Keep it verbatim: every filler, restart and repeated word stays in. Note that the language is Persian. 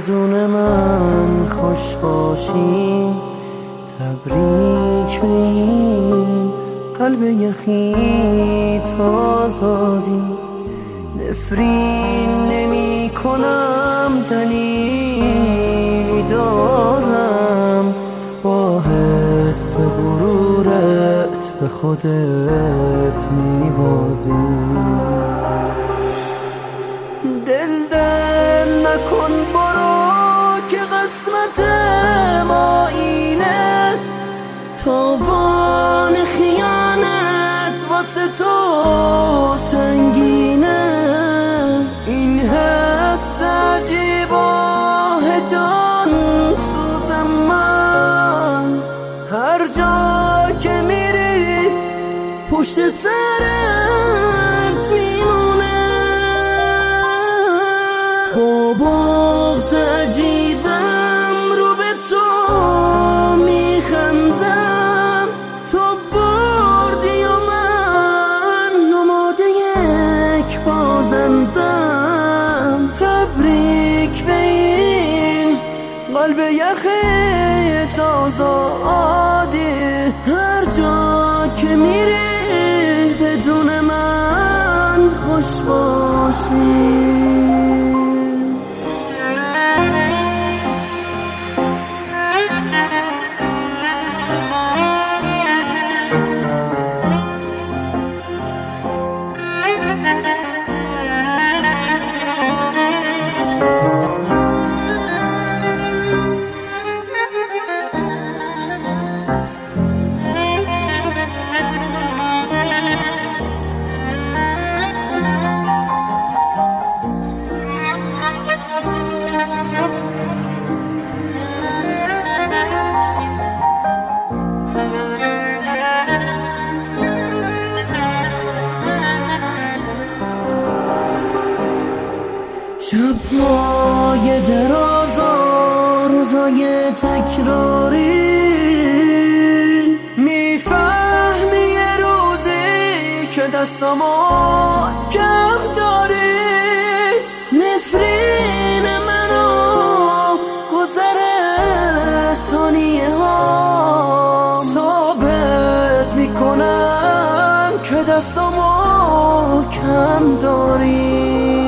بدون من خوش باشی. تبریک به این قلب یخی تازادی. نفرین نمی کنم دلیلی دارم، با حس غرورت به خودت می بازی. دل دل نکن برو که قسمت ما اینه، تاوان خیانت واسه تو سنگینه. این حس عجیبه جان سوزم من، هر جا که میری پشت سرت میمونه. با بغض عجیبم رو به تو میخندم، تو بردی و من نماد یک بازندم. تبریک به این قلب یخ تازادی، هر جا که میری بدون من خوش باشی. شب‌های دراز و روزای تکراری، میفهمی یه روزی که دستامو کم داری. نفرین منو گذر ثانیه ها ثابت میکنم که دستامو کم داری.